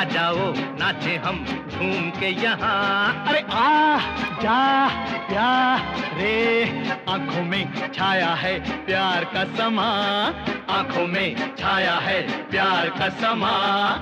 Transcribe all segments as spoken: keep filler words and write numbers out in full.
आ जाओ नाचे हम झूम के यहाँ। अरे आ जा प्यारे, आंखों में छाया है प्यार का समा, आंखों में छाया है प्यार का समा।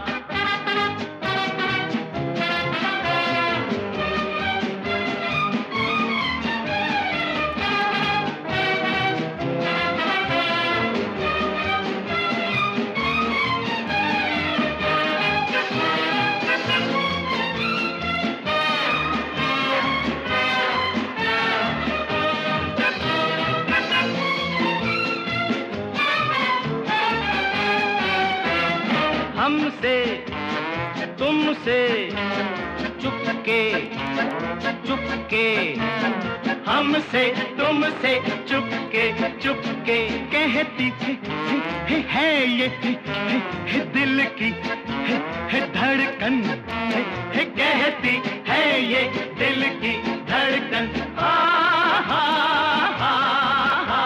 हमसे तुमसे चुपके चुपके, हमसे तुमसे चुपके चुपके कहती थी है, है ये है, है दिल की है, है धड़कन है, है कहती है ये दिल की धड़कन। आ, हा, हा, हा।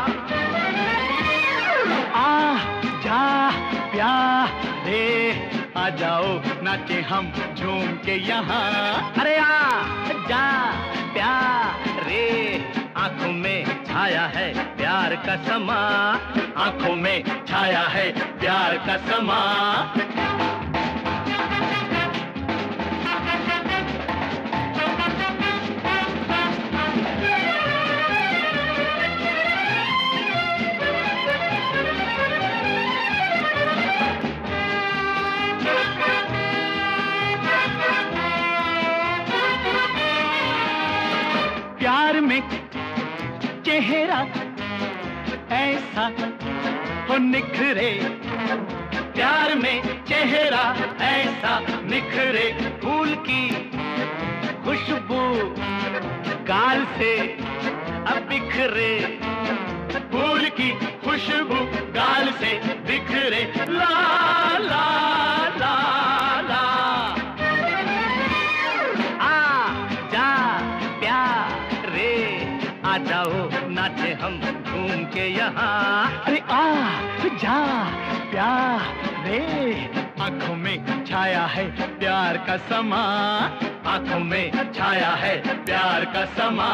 आ जा प्यारे, आ जाओ नाचे हम झूम के यहाँ। अरे आ जा प्यारे, आंखों में छाया है प्यार का समा, आंखों में छाया है प्यार का समा। प्यार में चेहरा ऐसा हो निखरे, प्यार में चेहरा ऐसा निखरे, फूल की खुशबू गाल से अब बिखरे, फूल की खुशबू गाल से बिखरे। ला ला ला ला, आ जा प्यारे, आ जाओ नाचे हम झूम के यहाँ। अरे आ जा प्यारे, आंखों में छाया है प्यार का समा, आंखों में छाया है प्यार का समा।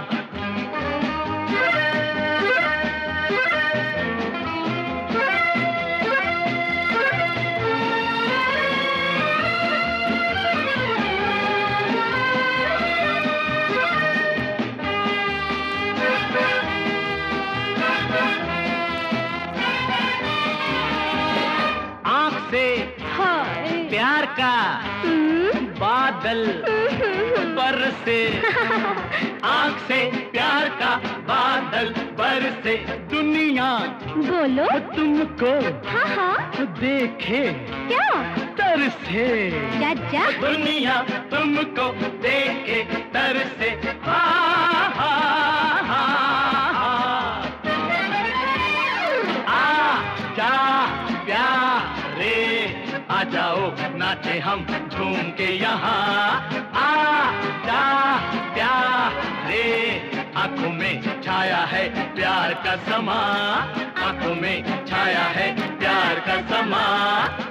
से प्यार का बादल बरसे, आँख से प्यार का बादल बरसे, दुनिया बोलो तुमको हाँ हाँ देखे क्या तरसे, जा जा दुनिया तुमको देखे तरसे। हा हा हा हा, आ जा प्यारे, आ जाओ नाचे हम झूम के यहाँ। आ जा प्यारे, आंखों में छाया है प्यार का समा, आंखों में छाया है प्यार का समा।